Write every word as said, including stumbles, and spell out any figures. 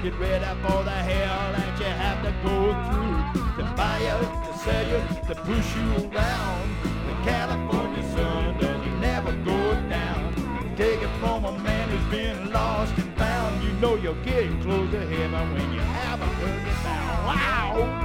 Get ready for the hell that you have to go through. To buy you, to sell you, to push you around. The California sun doesn't never go down. Take it from a man who's been lost and found. You know you're getting close to heaven when you have a turkey down. Wow!